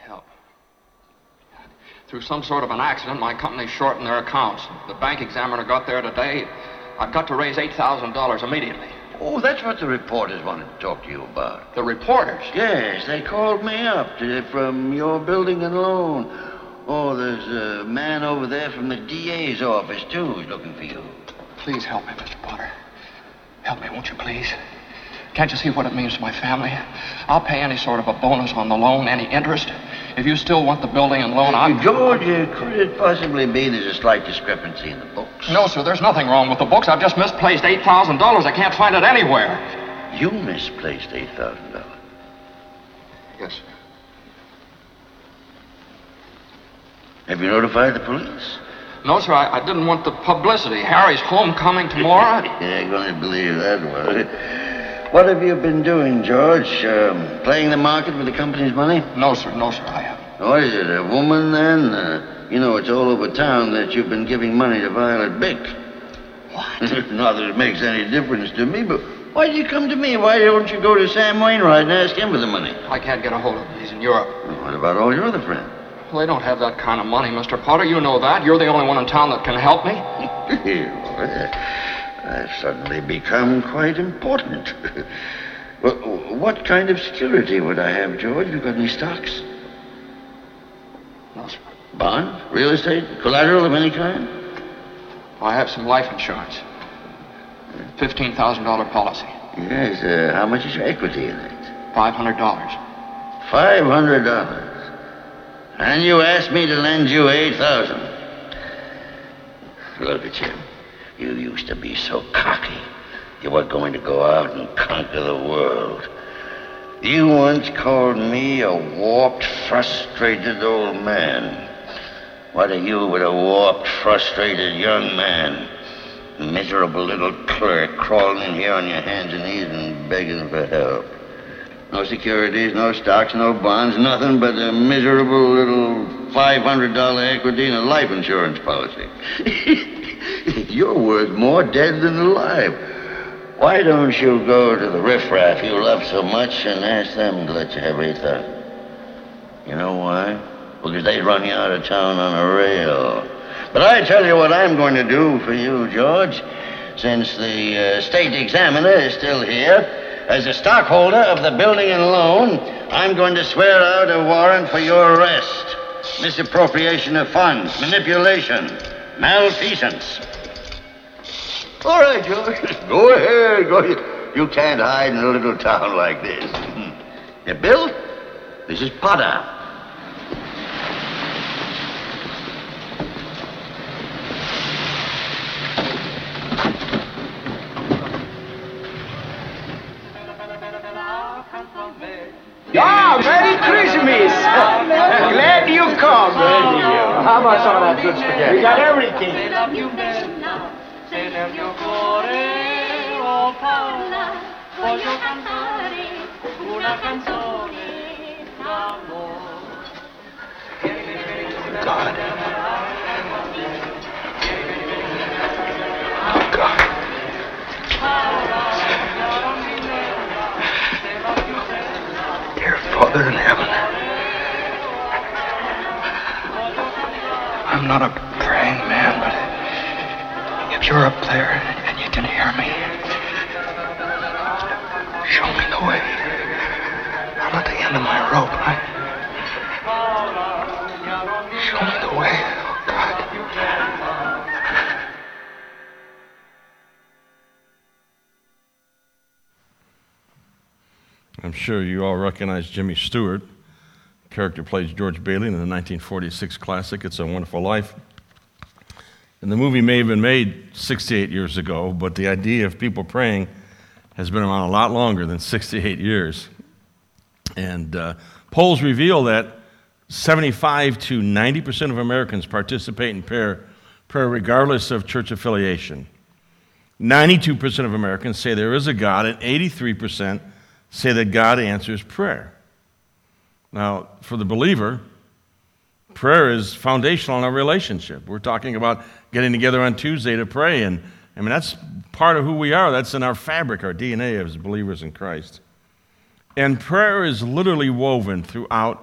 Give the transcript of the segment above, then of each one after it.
Help. Through some sort of an accident, my company's shortened their accounts. The bank examiner got there today. I've got to raise $8,000 immediately. Oh, that's what the reporters wanted to talk to you about. The reporters? Yes, they called me up from your building and loan. Oh, there's a man over there from the DA's office, too, who's looking for you. Please help me, Mr. Potter. Help me, won't you, please? Can't you see what it means to my family? I'll pay any sort of a bonus on the loan, any interest. If you still want the building and loan, George, could it possibly be there's a slight discrepancy in the books? No, sir, there's nothing wrong with the books. I've just misplaced $8,000. I can't find it anywhere. You misplaced $8,000? Yes, sir. Have you notified the police? No, sir, I didn't want the publicity. Harry's homecoming tomorrow. Yeah, going to believe that one. What have you been doing, George? Playing the market with the company's money? No, sir, I haven't. Oh, is it a woman, then? You know, it's all over town that you've been giving money to Violet Bick. What? Not that it makes any difference to me, but why do you come to me? Why don't you go to Sam Wainwright and ask him for the money? I can't get a hold of him. He's in Europe. Well, what about all your other friends? Well, they don't have that kind of money, Mr. Potter. You know that. You're the only one in town that can help me. I've suddenly become quite important. Well, what kind of security would I have, George? You got any stocks? No, sir. Bond? Real estate? Collateral of any kind? I have some life insurance. $15,000 policy. Yes, how much is your equity in it? $500. $500. And you asked me to lend you $8,000. Look at you. You used to be so cocky. You were going to go out and conquer the world. You once called me a warped, frustrated old man. What are you with a warped, frustrated young man? Miserable little clerk crawling in here on your hands and knees and begging for help. No securities, no stocks, no bonds, nothing but a miserable little $500 equity and a life insurance policy. You're worth more dead than alive. Why don't you go to the riffraff you love so much and ask them to let you have $8,000? You know why? Because they'd run you out of town on a rail. But I tell you what I'm going to do for you, George. Since the state examiner is still here, as a stockholder of the building and loan, I'm going to swear out a warrant for your arrest. Misappropriation of funds, manipulation, malfeasance. All right, George. Go ahead. Go ahead. You can't hide in a little town like this. Bill, this is Potter. Ah, Merry Christmas! Glad you come. How about some of that good spaghetti? We got everything. God. Oh, God. Dear Father in heaven, I'm not a praying man, but if you're up there and you can hear me, show me the way. I'm at the end of my rope. Show me the way, oh God. I'm sure you all recognize Jimmy Stewart. The character plays George Bailey in the 1946 classic, It's a Wonderful Life. And the movie may have been made 68 years ago, but the idea of people praying has been around a lot longer than 68 years. And polls reveal that 75 to 90% of Americans participate in prayer regardless of church affiliation. 92% of Americans say there is a God, and 83% say that God answers prayer. Now, for the believer, prayer is foundational in our relationship. We're talking about getting together on Tuesday to pray, and I mean, that's part of who we are. That's in our fabric, our DNA as believers in Christ. And prayer is literally woven throughout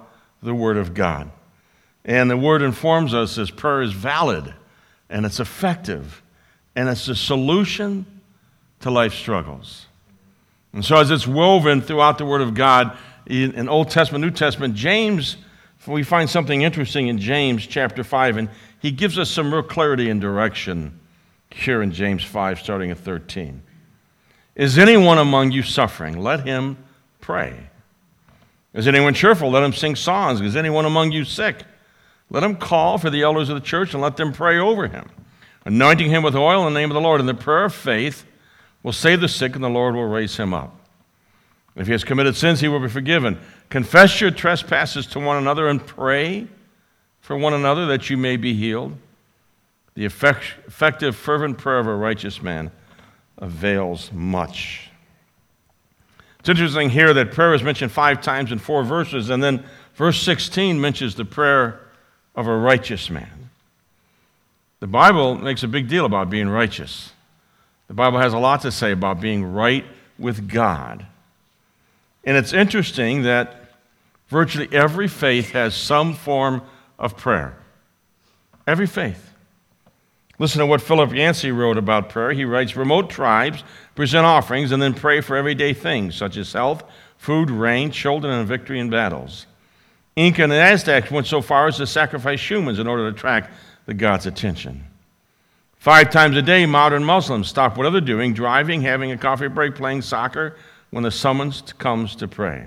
the Word of God. And the Word informs us that prayer is valid, and it's effective, and it's a solution to life struggles. And so as it's woven throughout the Word of God, in Old Testament, New Testament, James, we find something interesting in James chapter 5, and he gives us some real clarity and direction here in James 5, starting at 13. Is anyone among you suffering? Let him pray. Is anyone cheerful? Let him sing songs. Is anyone among you sick? Let him call for the elders of the church and let them pray over him, anointing him with oil in the name of the Lord. And the prayer of faith will save the sick, and the Lord will raise him up. If he has committed sins, he will be forgiven. Confess your trespasses to one another and pray for one another that you may be healed. The effective, fervent prayer of a righteous man avails much. It's interesting here that prayer is mentioned 5 times in 4 verses, and then verse 16 mentions the prayer of a righteous man. The Bible makes a big deal about being righteous. The Bible has a lot to say about being right with God. And it's interesting that virtually every faith has some form of prayer. Every faith. Listen to what Philip Yancey wrote about prayer. He writes, remote tribes present offerings and then pray for everyday things such as health, food, rain, children, and victory in battles. Inca and the Aztecs went so far as to sacrifice humans in order to attract the gods' attention. 5 times a day, modern Muslims stop whatever they're doing, driving, having a coffee break, playing soccer, when the summons comes to pray.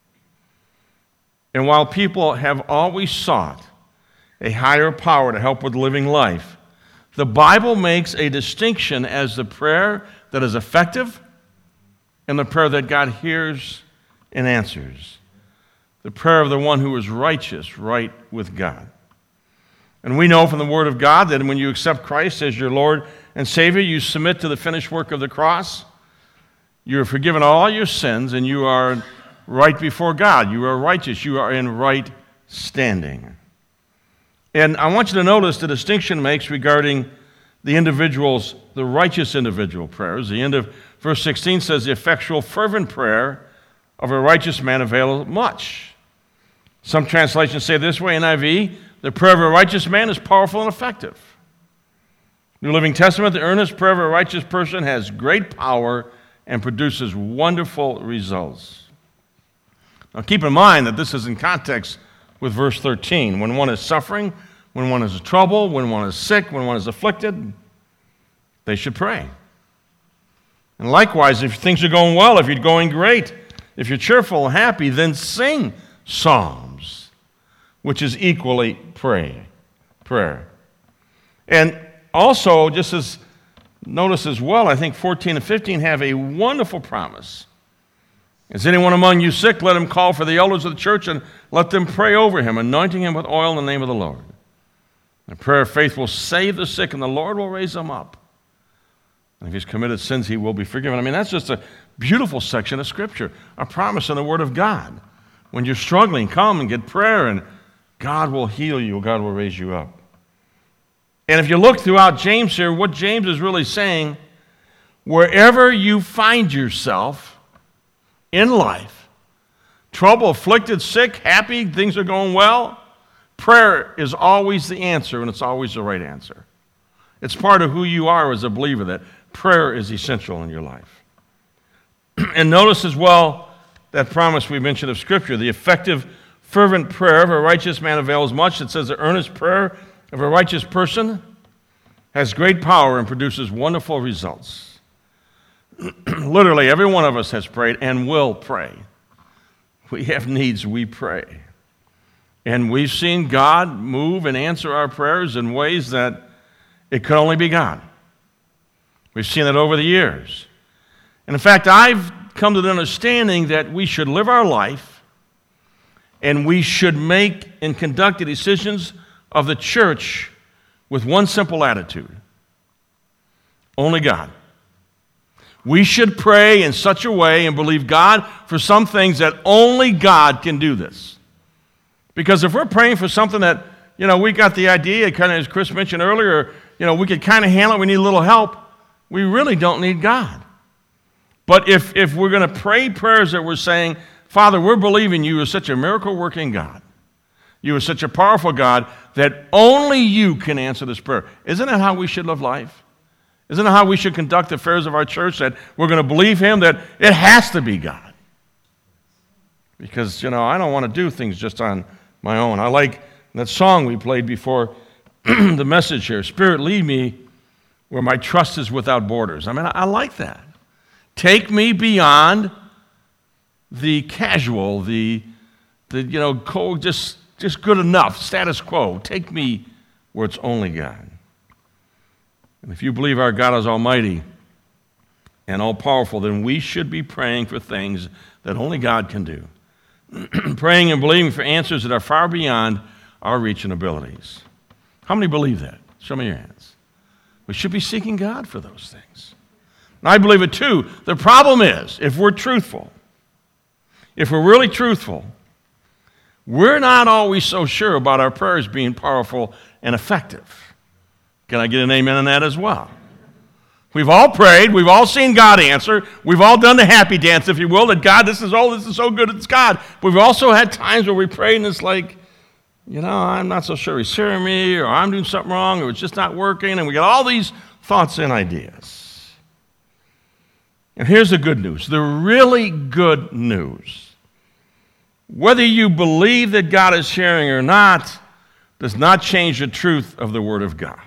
And while people have always sought a higher power to help with living life, the Bible makes a distinction as the prayer that is effective and the prayer that God hears and answers. The prayer of the one who is righteous, right with God. And we know from the Word of God that when you accept Christ as your Lord and Savior, you submit to the finished work of the cross. You are forgiven all your sins, and you are right before God. You are righteous. You are in right standing. And I want you to notice the distinction makes regarding the individual's, the righteous individual prayers. The end of verse 16 says, the effectual, fervent prayer of a righteous man availeth much. Some translations say this way, NIV, the prayer of a righteous man is powerful and effective. New Living Testament, the earnest prayer of a righteous person has great power and produces wonderful results. Now keep in mind that this is in context with verse 13. When one is suffering, when one is in trouble, when one is sick, when one is afflicted, they should pray. And likewise, if things are going well, if you're going great, if you're cheerful and happy, then sing psalms, which is equally prayer. And also, just as notice as well, I think 14 and 15 have a wonderful promise. Is anyone among you sick? Let him call for the elders of the church and let them pray over him, anointing him with oil in the name of the Lord. The prayer of faith will save the sick, and the Lord will raise them up. And if he's committed sins, he will be forgiven. I mean, that's just a beautiful section of Scripture, a promise in the Word of God. When you're struggling, come and get prayer, and God will heal you. God will raise you up. And if you look throughout James here, what James is really saying, wherever you find yourself in life, trouble, afflicted, sick, happy, things are going well, prayer is always the answer, and it's always the right answer. It's part of who you are as a believer, that prayer is essential in your life. And notice as well that promise we mentioned of Scripture, the effective, fervent prayer of a righteous man avails much. It says the earnest prayer of a righteous person has great power and produces wonderful results. Literally, every one of us has prayed and will pray. We have needs, we pray. And we've seen God move and answer our prayers in ways that it could only be God. We've seen it over the years. And in fact, I've come to the understanding that we should live our life and we should make and conduct the decisions of the church with one simple attitude: only God. We should pray in such a way and believe God for some things that only God can do this. Because if we're praying for something that, we got the idea, kind of as Chris mentioned earlier, we could kind of handle it, we need a little help, we really don't need God. But if we're going to pray prayers that we're saying, Father, we're believing you are such a miracle-working God, You are such a powerful God that only you can answer this prayer. Isn't that how we should live life? Isn't it how we should conduct the affairs of our church, that we're going to believe him, that it has to be God? Because, I don't want to do things just on my own. I like that song we played before the message here, Spirit, lead me where my trust is without borders. I like that. Take me beyond the casual, the cold, just good enough, status quo. Take me where it's only God. And if you believe our God is almighty and all-powerful, then we should be praying for things that only God can do. Praying and believing for answers that are far beyond our reach and abilities. How many believe that? Show me your hands. We should be seeking God for those things. And I believe it too. The problem is, if we're truthful, if we're really truthful, we're not always so sure about our prayers being powerful and effective. Can I get an amen on that as well? We've all prayed. We've all seen God answer. We've all done the happy dance, if you will, that God, this is so good, it's God. But we've also had times where we prayed and it's like, I'm not so sure he's hearing me, or I'm doing something wrong, or it's just not working, and we got all these thoughts and ideas. And here's the good news, the really good news. Whether you believe that God is hearing or not does not change the truth of the Word of God.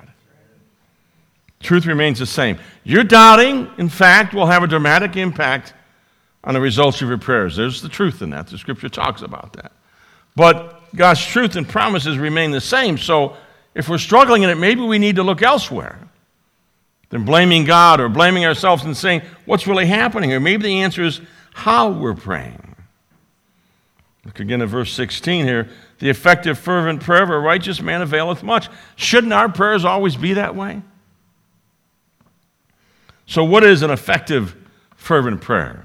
Truth remains the same. Your doubting, in fact, will have a dramatic impact on the results of your prayers. There's the truth in that. The Scripture talks about that. But God's truth and promises remain the same. So if we're struggling in it, maybe we need to look elsewhere than blaming God or blaming ourselves and saying, what's really happening here? Maybe the answer is how we're praying. Look again at verse 16 here. The effective, fervent prayer of a righteous man availeth much. Shouldn't our prayers always be that way? So what is an effective, fervent prayer?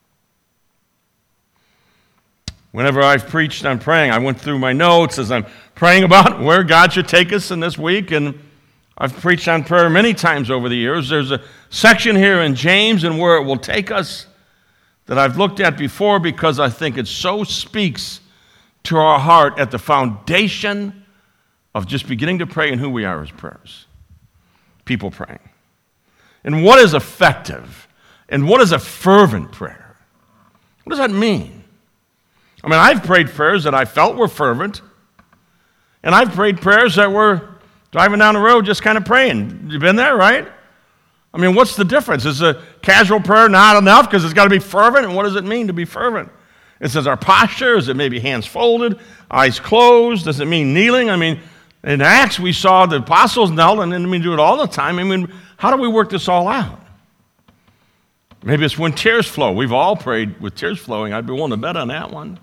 Whenever I've preached on praying, I went through my notes as I'm praying about where God should take us in this week, and I've preached on prayer many times over the years. There's a section here in James and where it will take us that I've looked at before because I think it so speaks to our heart at the foundation of just beginning to pray and who we are as prayers. People praying. And what is effective? And what is a fervent prayer? What does that mean? I've prayed prayers that I felt were fervent, and I've prayed prayers that were driving down the road just kind of praying. You've been there, right? What's the difference? Is a casual prayer not enough because it's got to be fervent? And what does it mean to be fervent? It says our posture. Is it maybe hands folded, eyes closed? Does it mean kneeling? In Acts, we saw the apostles knelt and didn't do it all the time. How do we work this all out? Maybe it's when tears flow. We've all prayed with tears flowing. I'd be willing to bet on that one.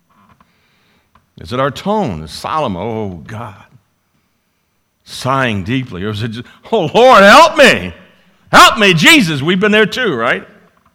Is it our tone? Is solemn? Oh, God. Sighing deeply. Or is it just, oh, Lord, help me. Help me, Jesus. We've been there too, right?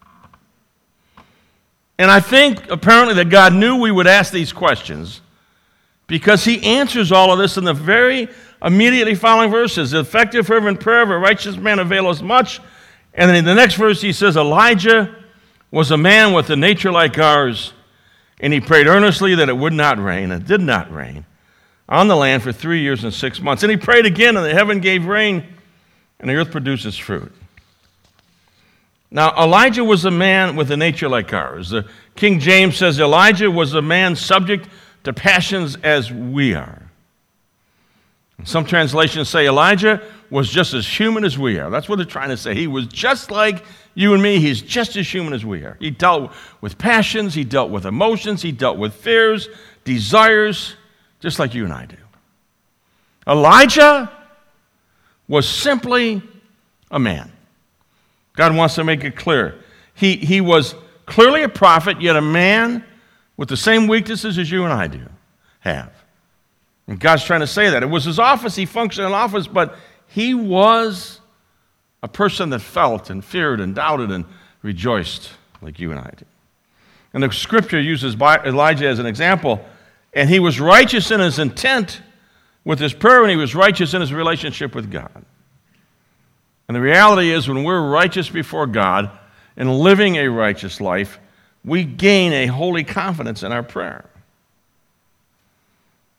And I think apparently that God knew we would ask these questions because he answers all of this in the very immediately following verses. The effective, fervent prayer of a righteous man availeth much. And then in the next verse he says, Elijah was a man with a nature like ours, and he prayed earnestly that it would not rain. It did not rain on the land for 3 years and 6 months. And he prayed again, and the heaven gave rain, and the earth produces fruit. Now, Elijah was a man with a nature like ours. The King James says Elijah was a man subject to passions as we are. Some translations say Elijah was just as human as we are. That's what they're trying to say. He was just like you and me. He's just as human as we are. He dealt with passions. He dealt with emotions. He dealt with fears, desires, just like you and I do. Elijah was simply a man. God wants to make it clear. He was clearly a prophet, yet a man with the same weaknesses as you and I have. And God's trying to say that. It was his office. He functioned in office, but he was a person that felt and feared and doubted and rejoiced like you and I do. And the Scripture uses Elijah as an example, and he was righteous in his intent with his prayer, and he was righteous in his relationship with God. And the reality is, when we're righteous before God and living a righteous life, we gain a holy confidence in our prayer.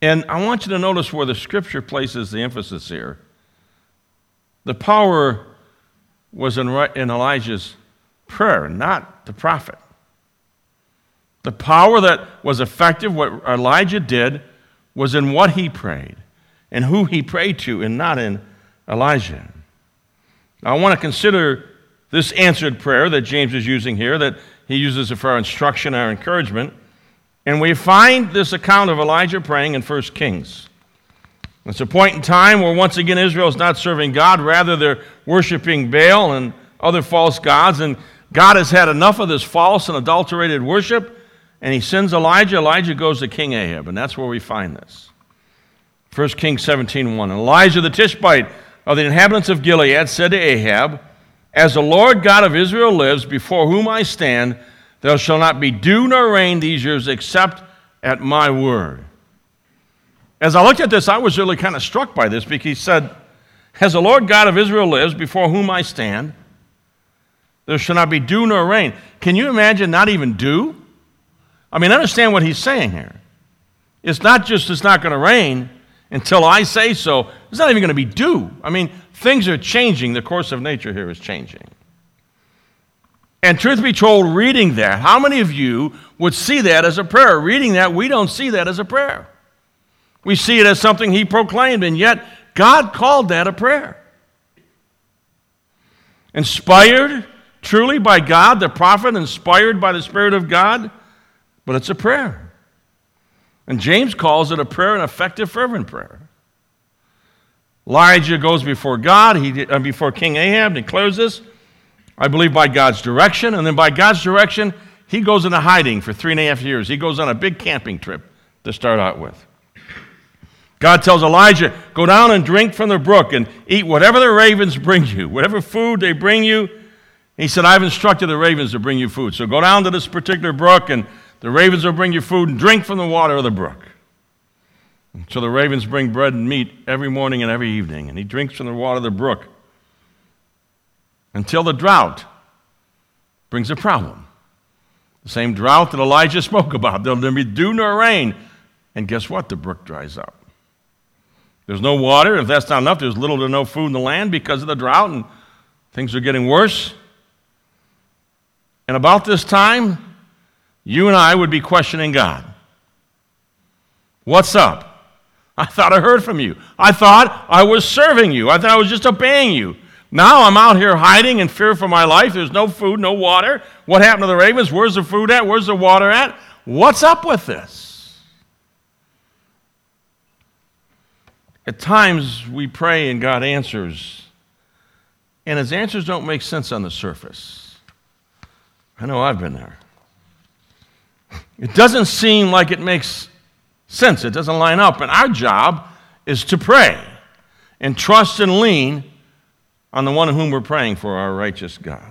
And I want you to notice where the Scripture places the emphasis here. The power was in Elijah's prayer, not the prophet. The power that was effective, what Elijah did, was in what he prayed and who he prayed to, and not in Elijah. Now, I want to consider this answered prayer that James is using here, that he uses it for our instruction, our encouragement. And we find this account of Elijah praying in 1 Kings. It's a point in time where once again Israel is not serving God, rather they're worshiping Baal and other false gods, and God has had enough of this false and adulterated worship, and he sends Elijah. Elijah goes to King Ahab, and that's where we find this. 1 Kings 17:1. Elijah the Tishbite of the inhabitants of Gilead said to Ahab, "As the Lord God of Israel lives, before whom I stand, there shall not be dew nor rain these years except at my word." As I looked at this, I was really kind of struck by this, because he said, "As the Lord God of Israel lives, before whom I stand, there shall not be dew nor rain." Can you imagine not even dew? I mean, understand what he's saying here. It's not just it's not going to rain until I say so. It's not even going to be dew. I mean, things are changing. The course of nature here is changing. And truth be told, reading that, how many of you would see that as a prayer? Reading that, we don't see that as a prayer. We see it as something he proclaimed, and yet God called that a prayer. Inspired truly by God, the prophet inspired by the Spirit of God, but it's a prayer. And James calls it a prayer, an effective, fervent prayer. Elijah goes before God, before King Ahab, declares this, I believe by God's direction, and then by God's direction, he goes into hiding for 3.5 years. He goes on a big camping trip to start out with. God tells Elijah, go down and drink from the brook and eat whatever the ravens bring you, whatever food they bring you. He said, I've instructed the ravens to bring you food. So go down to this particular brook, and the ravens will bring you food, and drink from the water of the brook. And so the ravens bring bread and meat every morning and every evening, and he drinks from the water of the brook until the drought brings a problem. The same drought that Elijah spoke about. There'll be dew nor rain. And guess what? The brook dries up. There's no water. If that's not enough, there's little to no food in the land because of the drought, and things are getting worse. And about this time, you and I would be questioning God. What's up? I thought I heard from you. I thought I was serving you. I thought I was just obeying you. Now I'm out here hiding in fear for my life. There's no food, no water. What happened to the ravens? Where's the food at? Where's the water at? What's up with this? At times we pray and God answers, and his answers don't make sense on the surface. I know I've been there. It doesn't seem like it makes sense. It doesn't line up. And our job is to pray and trust and lean on the one whom we're praying for, our righteous God.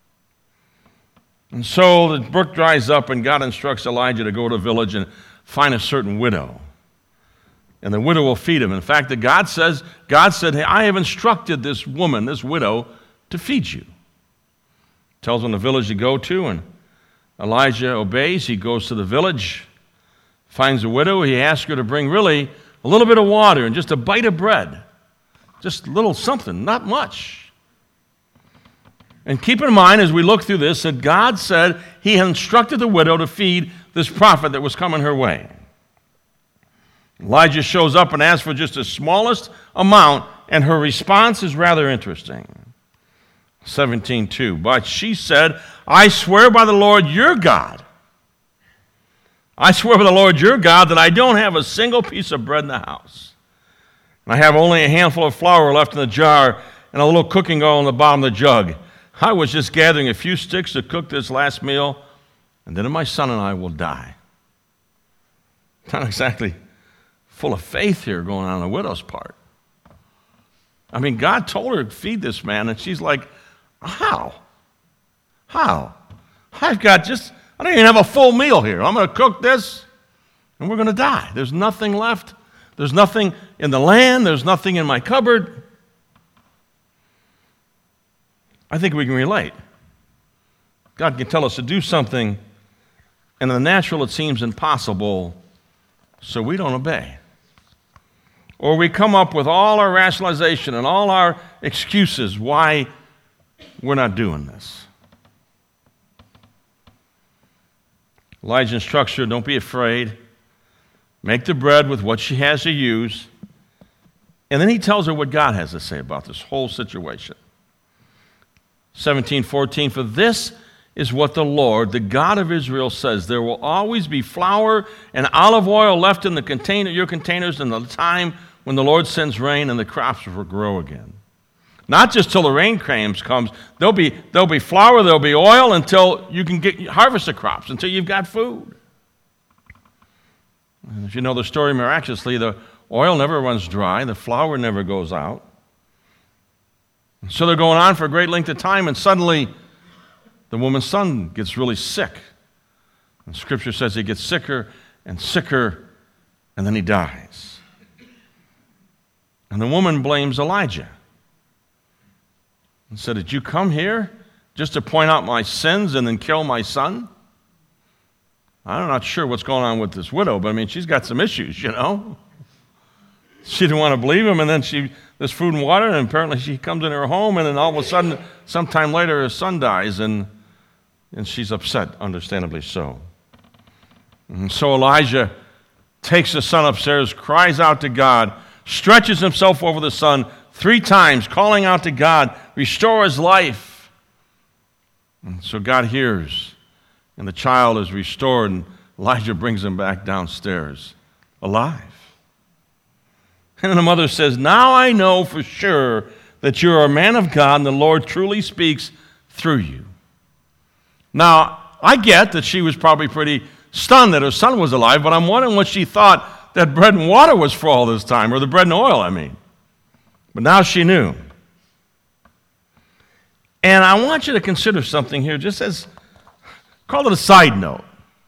And so the brook dries up, and God instructs Elijah to go to a village and find a certain widow. And the widow will feed him. In fact, God said, hey, I have instructed this woman, this widow, to feed you. Tells him the village to go to, and Elijah obeys. He goes to the village, finds a widow. He asks her to bring really a little bit of water and just a bite of bread. Just a little something, not much. And keep in mind as we look through this that God said he had instructed the widow to feed this prophet that was coming her way. Elijah shows up and asks for just the smallest amount, and her response is rather interesting. 17:2. But she said, I swear by the Lord your God. I swear by the Lord your God that I don't have a single piece of bread in the house. And I have only a handful of flour left in the jar and a little cooking oil in the bottom of the jug. I was just gathering a few sticks to cook this last meal, and then my son and I will die. Not exactly full of faith here going on the widow's part. I mean, God told her to feed this man, and she's like, how? I don't even have a full meal here. I'm going to cook this, and we're going to die. There's nothing left. There's nothing in the land. There's nothing in my cupboard. I think we can relate. God can tell us to do something, and in the natural it seems impossible, so we don't obey. or we come up with all our rationalization and all our excuses why we're not doing this. Elijah instructs her, don't be afraid. Make the bread with what she has to use. And then he tells her what God has to say about this whole situation. 17:14, for this is what the Lord, the God of Israel, says. There will always be flour and olive oil left in your containers in the time when the Lord sends rain and the crops will grow again. Not just till the rain comes. There'll be flour, there'll be oil until you can harvest the crops, until you've got food. And if you know the story, miraculously, the oil never runs dry, the flour never goes out. So they're going on for a great length of time, and suddenly the woman's son gets really sick. And Scripture says he gets sicker and sicker, and then he dies. And the woman blames Elijah and said, did you come here just to point out my sins and then kill my son? I'm not sure what's going on with this widow, but I mean, she's got some issues, you know. She didn't want to believe him, and then there's food and water, and apparently she comes in her home, and then all of a sudden, sometime later, her son dies, and she's upset, understandably so. And so Elijah takes the son upstairs, cries out to God, stretches himself over the son 3 times, calling out to God, restore his life. And so God hears, and the child is restored, and Elijah brings him back downstairs, alive. And the mother says, now I know for sure that you're a man of God and the Lord truly speaks through you. Now, I get that she was probably pretty stunned that her son was alive, but I'm wondering what she thought that bread and water was for all this time, or the bread and oil, I mean. But now she knew. And I want you to consider something here, just as, call it a side note.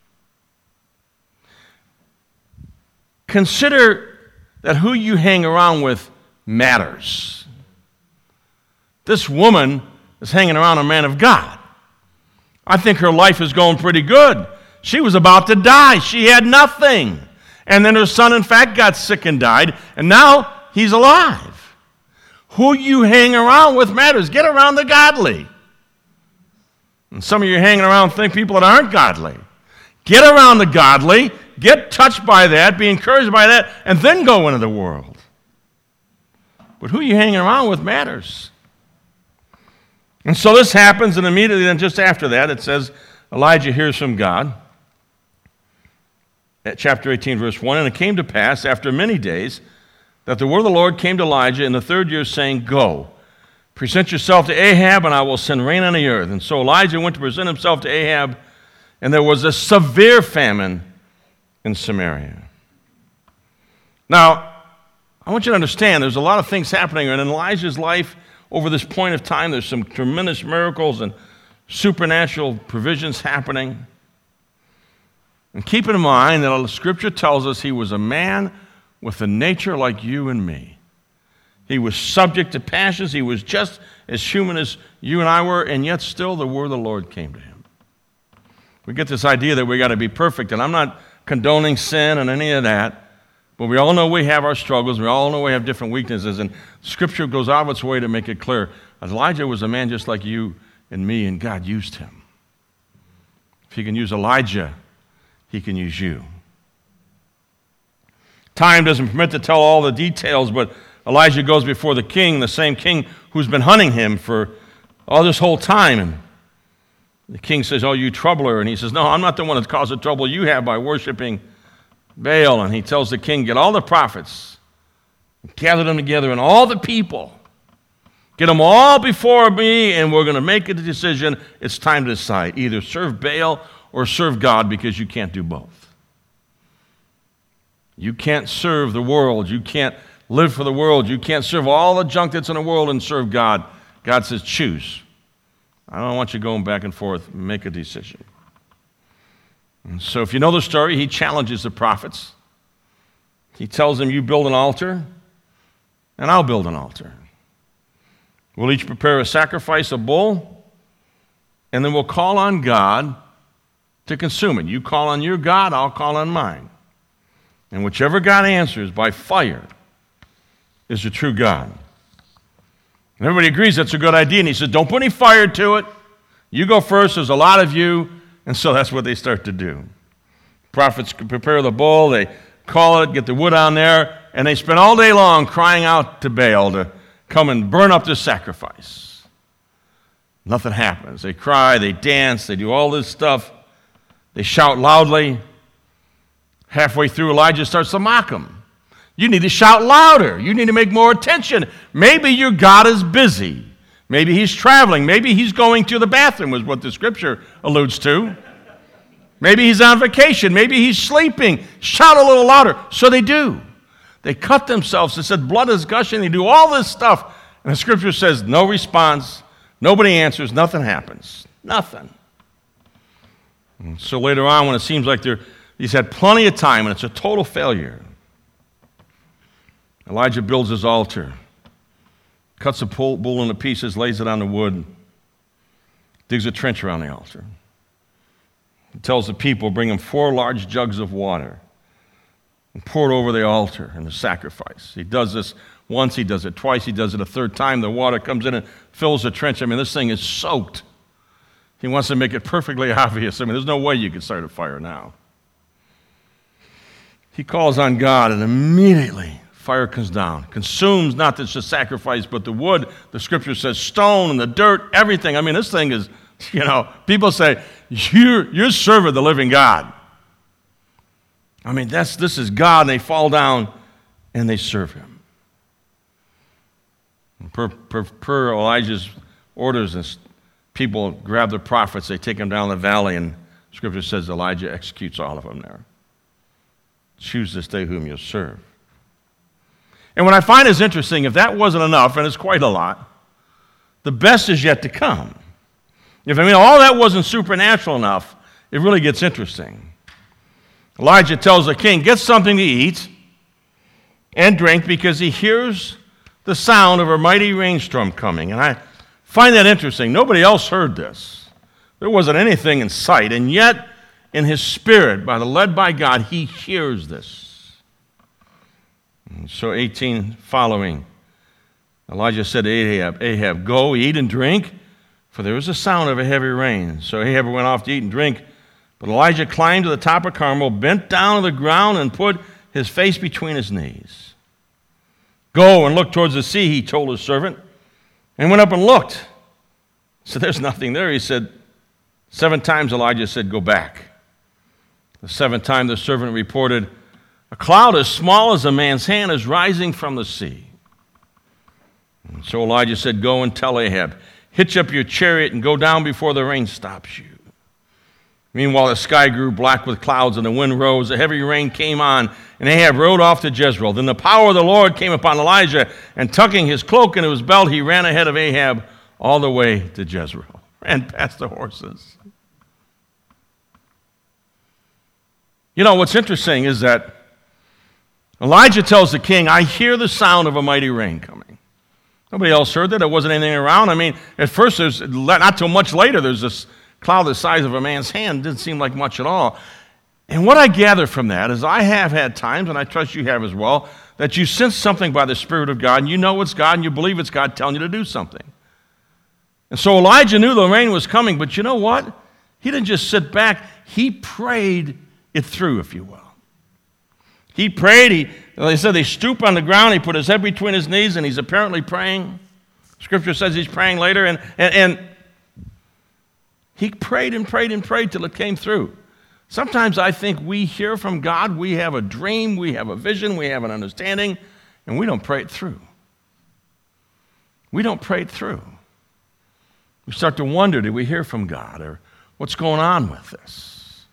Consider that who you hang around with matters. This woman is hanging around a man of God. I think her life is going pretty good. She was about to die. She had nothing. And then her son, in fact, got sick and died, and now he's alive. Who you hang around with matters. Get around the godly. And some of you hanging around think people that aren't godly. Get around the godly. Get touched by that, be encouraged by that, and then go into the world. But who you're hanging around with matters. And so this happens, and immediately then just after that, it says Elijah hears from God. At chapter 18, verse 1, and it came to pass after many days that the word of the Lord came to Elijah in the 3rd year, saying, go, present yourself to Ahab, and I will send rain on the earth. And so Elijah went to present himself to Ahab, and there was a severe famine in Samaria. Now, I want you to understand there's a lot of things happening in Elijah's life over this point of time. There's some tremendous miracles and supernatural provisions happening. And keep in mind that the Scripture tells us he was a man with a nature like you and me. He was subject to passions. He was just as human as you and I were, and yet still the word of the Lord came to him. We get this idea that we got to be perfect, and I'm not condoning sin and any of that, but we all know we have our struggles. We all know we have different weaknesses, and Scripture goes out of its way to make it clear. Elijah was a man just like you and me, and God used him. If he can use Elijah, he can use you. Time doesn't permit to tell all the details, but Elijah goes before the king, the same king who's been hunting him for all this whole time, and the king says, oh, you troubler. And he says, no, I'm not the one that caused the trouble you have by worshiping Baal. And he tells the king, get all the prophets, gather them together, and all the people. Get them all before me, and we're going to make a decision. It's time to decide. Either serve Baal or serve God, because you can't do both. You can't serve the world. You can't live for the world. You can't serve all the junk that's in the world and serve God. God says, choose. I don't want you going back and forth. Make a decision. And so if you know the story, he challenges the prophets. He tells them, you build an altar, and I'll build an altar. We'll each prepare a sacrifice, a bull, and then we'll call on God to consume it. You call on your God, I'll call on mine. And whichever God answers by fire, is the true God. And everybody agrees that's a good idea. And he said, don't put any fire to it. You go first. There's a lot of you. And so that's what they start to do. Prophets prepare the bull. They call it, get the wood on there. And they spend all day long crying out to Baal to come and burn up this sacrifice. Nothing happens. They cry, they dance, they do all this stuff. They shout loudly. Halfway through, Elijah starts to mock them. You need to shout louder. You need to make more attention. Maybe your God is busy. Maybe he's traveling. Maybe he's going to the bathroom, is what the scripture alludes to. Maybe he's on vacation. Maybe he's sleeping. Shout a little louder. So they do. They cut themselves. They said blood is gushing. They do all this stuff. And the scripture says no response. Nobody answers. Nothing happens. Nothing. And so later on, when it seems like he's had plenty of time and it's a total failure, Elijah builds his altar, cuts the bull into pieces, lays it on the wood, digs a trench around the altar. He tells the people, bring him 4 large jugs of water and pour it over the altar and the sacrifice. He does this once, he does it twice, he does it a third time. The water comes in and fills the trench. I mean, this thing is soaked. He wants to make it perfectly obvious. I mean, there's no way you can start a fire now. He calls on God, and immediately fire comes down, consumes not just the sacrifice, but the wood. The scripture says stone and the dirt, everything. I mean, this thing is, people say, you're serving the living God. I mean, this is God, and they fall down and they serve him. And per Elijah's orders, people grab the prophets, they take them down the valley, and scripture says Elijah executes all of them there. Choose this day whom you'll serve. And what I find is interesting, if that wasn't enough, and it's quite a lot, the best is yet to come. If all that wasn't supernatural enough, it really gets interesting. Elijah tells the king, get something to eat and drink because he hears the sound of a mighty rainstorm coming. And I find that interesting. Nobody else heard this. There wasn't anything in sight, and yet in his spirit, led by God, he hears this. And so 18 following, Elijah said to Ahab, go, eat and drink, for there is a sound of a heavy rain. So Ahab went off to eat and drink, but Elijah climbed to the top of Carmel, bent down to the ground, and put his face between his knees. Go and look towards the sea, he told his servant, and went up and looked. So there's nothing there. He said, 7 times Elijah said, go back. The 7th time the servant reported, a cloud as small as a man's hand is rising from the sea. And so Elijah said, go and tell Ahab, hitch up your chariot and go down before the rain stops you. Meanwhile, the sky grew black with clouds and the wind rose. A heavy rain came on, and Ahab rode off to Jezreel. Then the power of the Lord came upon Elijah, and tucking his cloak into his belt, he ran ahead of Ahab all the way to Jezreel, ran past the horses. What's interesting is that Elijah tells the king, I hear the sound of a mighty rain coming. Nobody else heard that. There wasn't anything around. At first, not till much later, there's this cloud the size of a man's hand. Didn't seem like much at all. And what I gather from that is I have had times, and I trust you have as well, that you sense something by the Spirit of God, and you know it's God, and you believe it's God telling you to do something. And so Elijah knew the rain was coming, but you know what? He didn't just sit back. He prayed it through, if you will. He prayed. They said they stoop on the ground. He put his head between his knees, and he's apparently praying. Scripture says he's praying later, and he prayed and prayed and prayed till it came through. Sometimes I think we hear from God, we have a dream, we have a vision, we have an understanding, and we don't pray it through. We don't pray it through. We start to wonder, did we hear from God, or what's going on with this?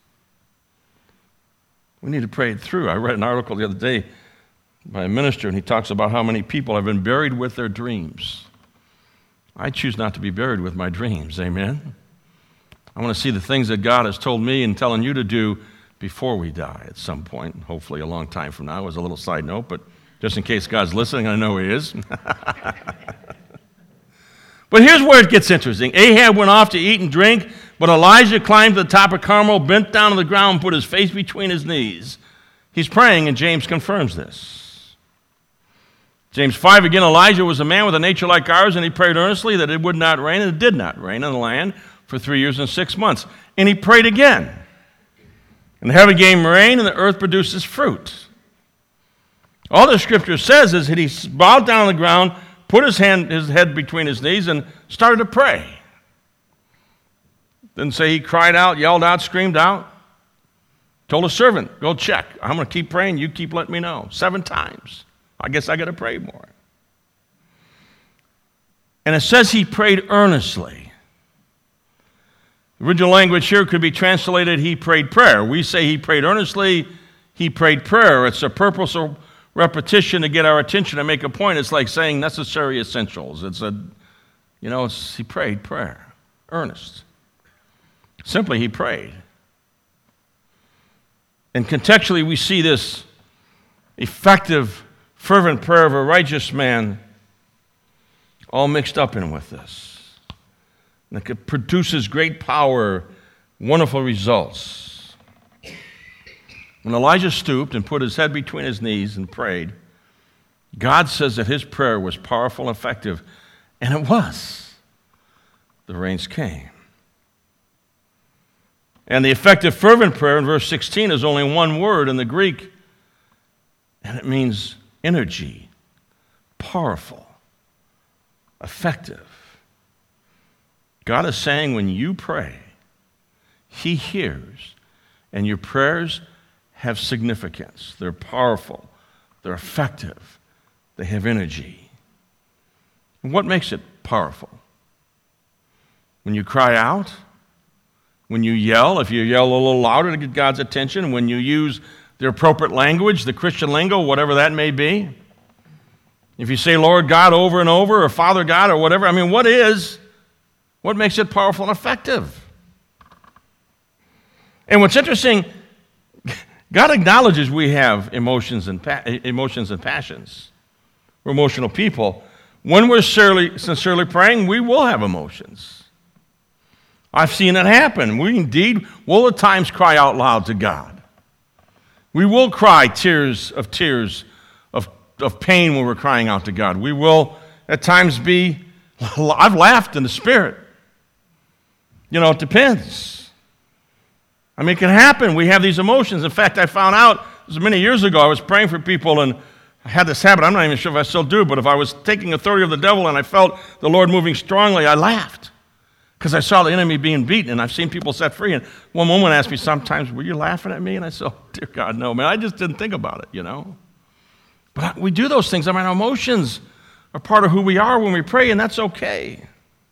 We need to pray it through. I read an article the other day by a minister, and he talks about how many people have been buried with their dreams. I choose not to be buried with my dreams, amen? I want to see the things that God has told me and telling you to do before we die at some point, hopefully a long time from now. It was a little side note, but just in case God's listening, I know he is. But here's where it gets interesting. Ahab went off to eat and drink, but Elijah climbed to the top of Carmel, bent down to the ground, and put his face between his knees. He's praying, and James confirms this. James 5, again, Elijah was a man with a nature like ours, and he prayed earnestly that it would not rain, and it did not rain on the land for 3 years and 6 months. And he prayed again. And the heaven gave rain, and the earth produces fruit. All the Scripture says is that he bowed down on the ground, put his head between his knees, and started to pray. Didn't say he cried out, yelled out, screamed out. Told a servant, go check. I'm going to keep praying. You keep letting me know. 7 times. I guess I got to pray more. And it says he prayed earnestly. The original language here could be translated, he prayed prayer. We say he prayed earnestly, he prayed prayer. It's a purposeful repetition to get our attention and make a point. It's like saying necessary essentials. He prayed prayer, earnest. Simply, he prayed. And contextually, we see this effective, fervent prayer of a righteous man all mixed up in with this. And it produces great power, wonderful results. When Elijah stooped and put his head between his knees and prayed, God says that his prayer was powerful and effective, and it was. The rains came. And the effective, fervent prayer in verse 16 is only one word in the Greek, and it means energy, powerful, effective. God is saying when you pray, he hears, and your prayers have significance. They're powerful, they're effective, they have energy. And what makes it powerful? When you cry out, when you yell, if you yell a little louder to get God's attention, when you use the appropriate language, the Christian lingo, whatever that may be. If you say Lord God over and over, or Father God, or whatever, what makes it powerful and effective? And what's interesting, God acknowledges we have emotions and passions. We're emotional people. When we're sincerely praying, we will have emotions. I've seen it happen. We indeed will at times cry out loud to God. We will cry tears of pain when we're crying out to God. We will at times I've laughed in the Spirit. It depends. It can happen. We have these emotions. In fact, I found out, this was many years ago, I was praying for people, and I had this habit, I'm not even sure if I still do, but if I was taking authority of the devil and I felt the Lord moving strongly, I laughed. Because I saw the enemy being beaten, and I've seen people set free. And one woman asked me sometimes, were you laughing at me? And I said, oh, dear God, no, man, I just didn't think about it, But we do those things. Our emotions are part of who we are when we pray, and that's okay.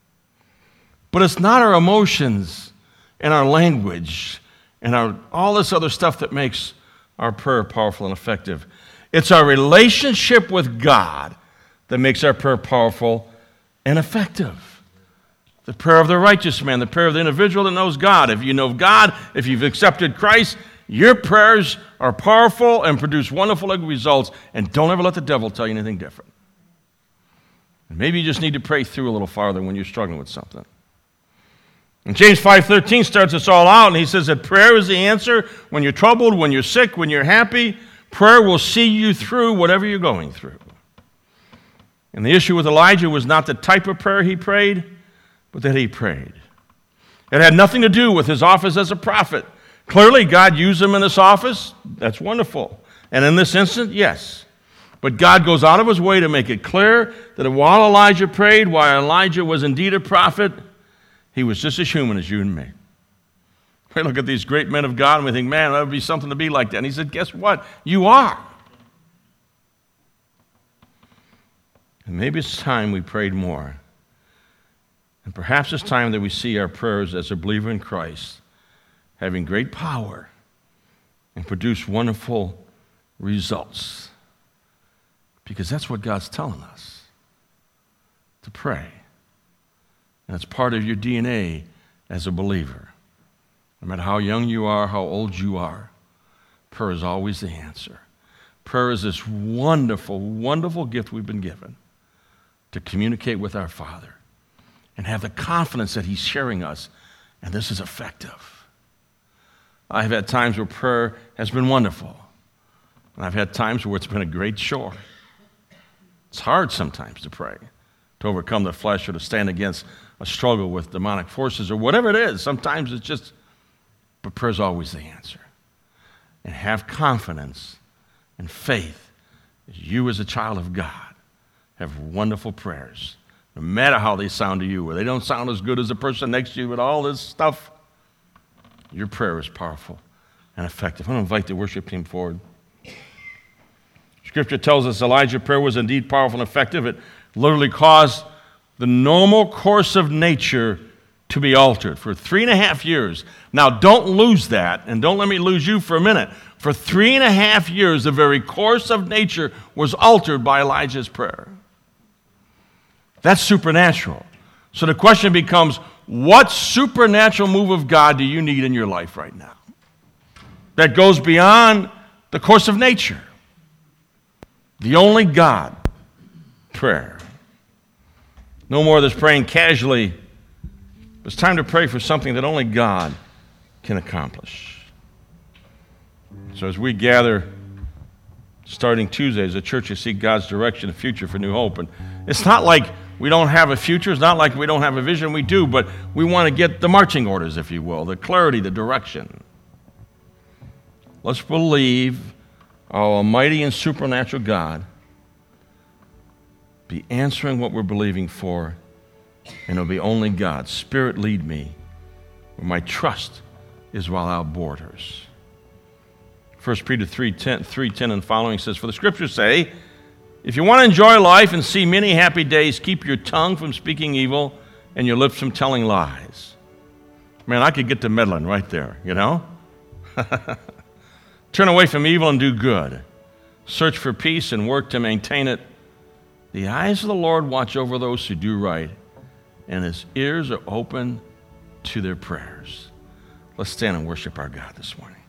But it's not our emotions and our language and all this other stuff that makes our prayer powerful and effective. It's our relationship with God that makes our prayer powerful and effective. The prayer of the righteous man, the prayer of the individual that knows God. If you know God, if you've accepted Christ, your prayers are powerful and produce wonderful results, and don't ever let the devil tell you anything different. And maybe you just need to pray through a little farther when you're struggling with something. And James 5:13 starts us all out, and he says that prayer is the answer when you're troubled, when you're sick, when you're happy. Prayer will see you through whatever you're going through. And the issue with Elijah was not the type of prayer he prayed, but that he prayed. It had nothing to do with his office as a prophet. Clearly, God used him in this office. That's wonderful. And in this instant, yes. But God goes out of his way to make it clear that while Elijah prayed, while Elijah was indeed a prophet, he was just as human as you and me. We look at these great men of God and we think, man, that would be something to be like that. And he said, guess what? You are. And maybe it's time we prayed more. And perhaps it's time that we see our prayers as a believer in Christ having great power and produce wonderful results. Because that's what God's telling us, to pray. And it's part of your DNA as a believer. No matter how young you are, how old you are, prayer is always the answer. Prayer is this wonderful, wonderful gift we've been given to communicate with our Father and have the confidence that he's sharing us, and this is effective. I've had times where prayer has been wonderful, and I've had times where it's been a great chore. It's hard sometimes to pray, to overcome the flesh or to stand against a struggle with demonic forces or whatever it is. Sometimes it's just, but prayer's always the answer. And have confidence and faith that you as a child of God have wonderful prayers, no matter how they sound to you, or they don't sound as good as the person next to you with all this stuff. Your prayer is powerful and effective. I'm going to invite the worship team forward. Scripture tells us Elijah's prayer was indeed powerful and effective. It literally caused the normal course of nature to be altered for 3.5 years. Now, don't lose that, and don't let me lose you for a minute. For 3.5 years, the very course of nature was altered by Elijah's prayer. That's supernatural. So the question becomes, what supernatural move of God do you need in your life right now that goes beyond the course of nature? The only God prayer. No more of this praying casually. It's time to pray for something that only God can accomplish. So as we gather starting Tuesday as a church to seek God's direction and future for New Hope, and it's not like we don't have a future, it's not like we don't have a vision, we do, but we want to get the marching orders, if you will, the clarity, the direction. Let's believe our almighty and supernatural God be answering what we're believing for, and it'll be only God. Spirit, lead me, where my trust is without borders. 1 Peter 3:10 and following says, for the scriptures say, if you want to enjoy life and see many happy days, keep your tongue from speaking evil and your lips from telling lies. Man, I could get to meddling right there, you know? Turn away from evil and do good. Search for peace and work to maintain it. The eyes of the Lord watch over those who do right, and his ears are open to their prayers. Let's stand and worship our God this morning.